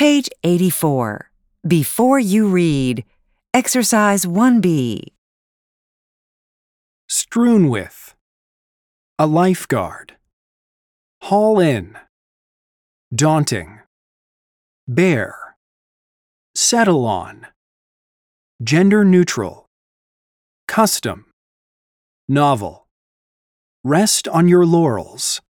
Page 84. Before you read. Exercise 1B. Strewn with. A lifeguard. Haul in. Daunting. Bear. Settle on. Gender neutral. Custom. Novel. Rest on your laurels.